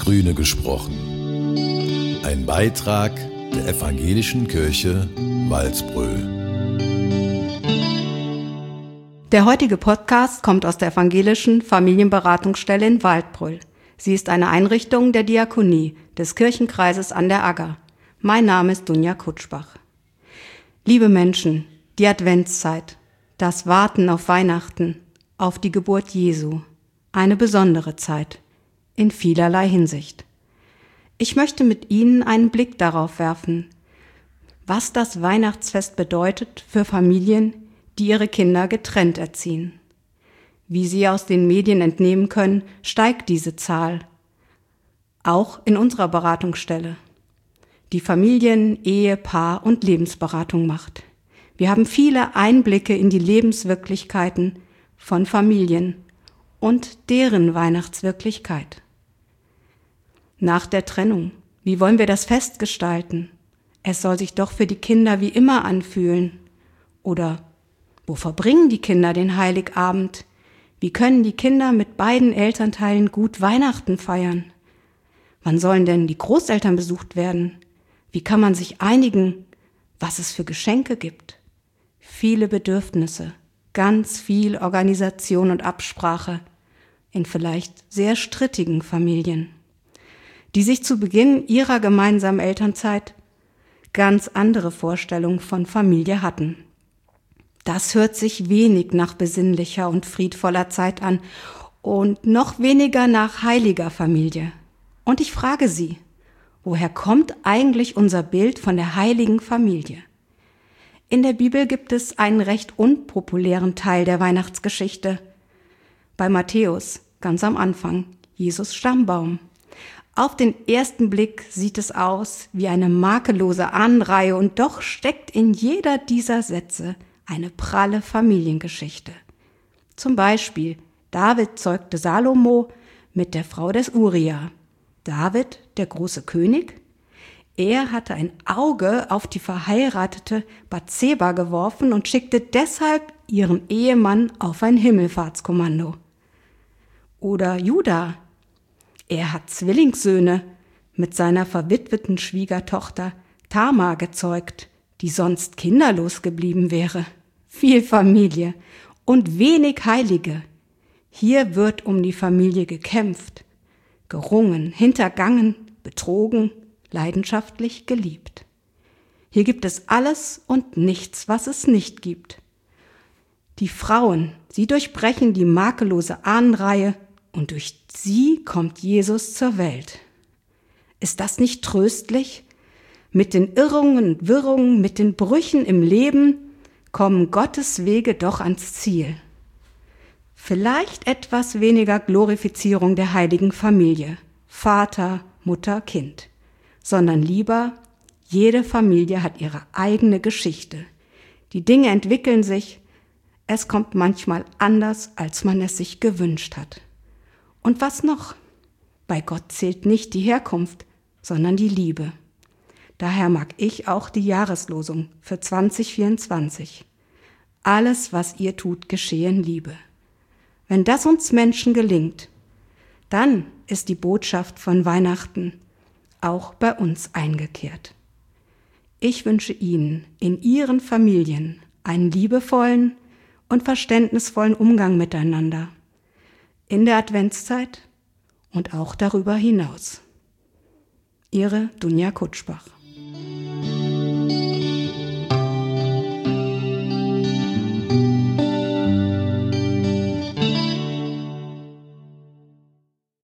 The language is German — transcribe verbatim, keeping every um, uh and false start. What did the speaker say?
Grüne gesprochen. Ein Beitrag der Evangelischen Kirche Walsbröl. Der heutige Podcast kommt aus der Evangelischen Familienberatungsstelle in Waldbröl. Sie ist eine Einrichtung der Diakonie des Kirchenkreises an der Agger. Mein Name ist Dunja Kutschbach. Liebe Menschen, die Adventszeit, das Warten auf Weihnachten, auf die Geburt Jesu, eine besondere Zeit, in vielerlei Hinsicht. Ich möchte mit Ihnen einen Blick darauf werfen, was das Weihnachtsfest bedeutet für Familien, die ihre Kinder getrennt erziehen. Wie Sie aus den Medien entnehmen können, steigt diese Zahl. Auch in unserer Beratungsstelle, die Familien-, Ehe-, Paar- und Lebensberatung macht. Wir haben viele Einblicke in die Lebenswirklichkeiten von Familien und deren Weihnachtswirklichkeit. Nach der Trennung, wie wollen wir das Fest gestalten? Es soll sich doch für die Kinder wie immer anfühlen. Oder wo verbringen die Kinder den Heiligabend? Wie können die Kinder mit beiden Elternteilen gut Weihnachten feiern? Wann sollen denn die Großeltern besucht werden? Wie kann man sich einigen, was es für Geschenke gibt? Viele Bedürfnisse, ganz viel Organisation und Absprache in vielleicht sehr strittigen Familien, die sich zu Beginn ihrer gemeinsamen Elternzeit ganz andere Vorstellungen von Familie hatten. Das hört sich wenig nach besinnlicher und friedvoller Zeit an und noch weniger nach heiliger Familie. Und ich frage Sie, woher kommt eigentlich unser Bild von der heiligen Familie? In der Bibel gibt es einen recht unpopulären Teil der Weihnachtsgeschichte. Bei Matthäus, ganz am Anfang, Jesus Stammbaum. Auf den ersten Blick sieht es aus wie eine makellose Ahnenreihe und doch steckt in jeder dieser Sätze eine pralle Familiengeschichte. Zum Beispiel, David zeugte Salomo mit der Frau des Uria. David, der große König, er hatte ein Auge auf die verheiratete Bathseba geworfen und schickte deshalb ihren Ehemann auf ein Himmelfahrtskommando. Oder Juda, er hat Zwillingssöhne mit seiner verwitweten Schwiegertochter Tamar gezeugt, die sonst kinderlos geblieben wäre. Viel Familie und wenig Heilige. Hier wird um die Familie gekämpft, gerungen, hintergangen, betrogen, leidenschaftlich geliebt. Hier gibt es alles und nichts, was es nicht gibt. Die Frauen, sie durchbrechen die makellose Ahnenreihe und durch sie kommt Jesus zur Welt. Ist das nicht tröstlich? Mit den Irrungen und Wirrungen, mit den Brüchen im Leben kommen Gottes Wege doch ans Ziel. Vielleicht etwas weniger Glorifizierung der heiligen Familie, Vater, Mutter, Kind, sondern lieber, jede Familie hat ihre eigene Geschichte. Die Dinge entwickeln sich, es kommt manchmal anders, als man es sich gewünscht hat. Und was noch? Bei Gott zählt nicht die Herkunft, sondern die Liebe. Daher mag ich auch die Jahreslosung für zwanzig vierundzwanzig. Alles, was ihr tut, geschehe in Liebe. Wenn das uns Menschen gelingt, dann ist die Botschaft von Weihnachten auch bei uns eingekehrt. Ich wünsche Ihnen in Ihren Familien einen liebevollen und verständnisvollen Umgang miteinander, in der Adventszeit und auch darüber hinaus. Ihre Dunja Kutschbach.